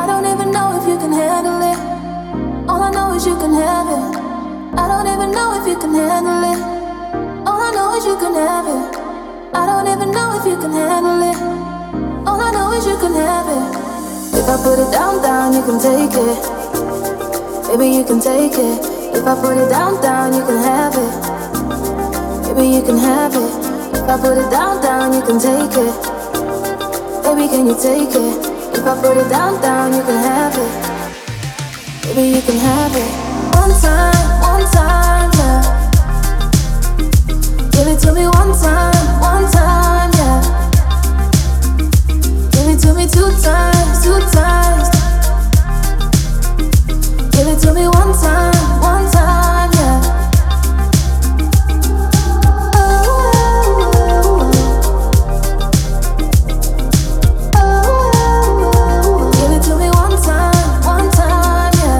I don't even know if you can handle it. All I know is you can have it. I don't even know if you can handle it. All I know is you can have it. I don't even know if you can handle it. All I know is you can have it. If I put it down, down, you can take it. Baby, you can take it. If I put it down, down, you can have it. Baby, you can have it. If I put it down, down, you can take it. Baby, can you take it? If I put it down, down, you can have it. Baby, you can have it. One time, yeah. Give it to me one time, yeah. Give it to me two times. Give it to me one time, yeah. Give it to me one time, yeah.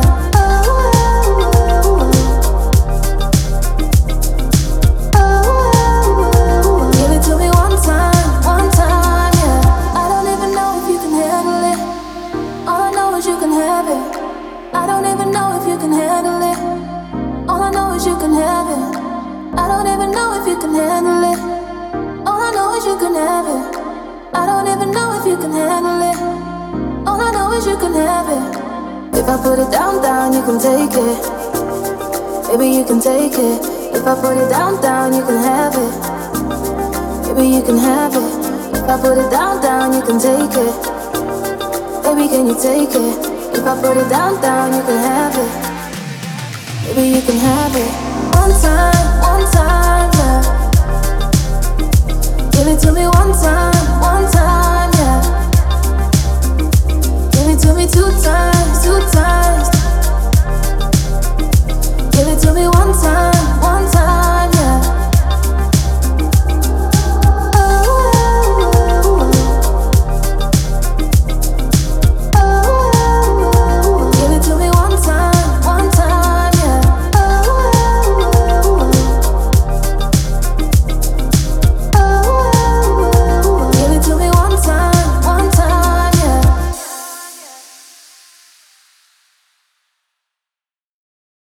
Give it to me one time, yeah. I don't even know if you can handle it. All I know is you can have it. I don't even know if you can handle it. All I know is you can have it. I don't even know if you can handle it. All I know is you can have it. I don't even know if you can handle it. All I know is you can have it. If I put it down, down, you can take it. Baby, you can take it. If I put it down, down, you can have it. Baby, you can have it. If I put it down, down, you can take it. Baby, can you take it? If I put it down, down, you can have it. Baby, you can have it. One time, yeah. Give it to me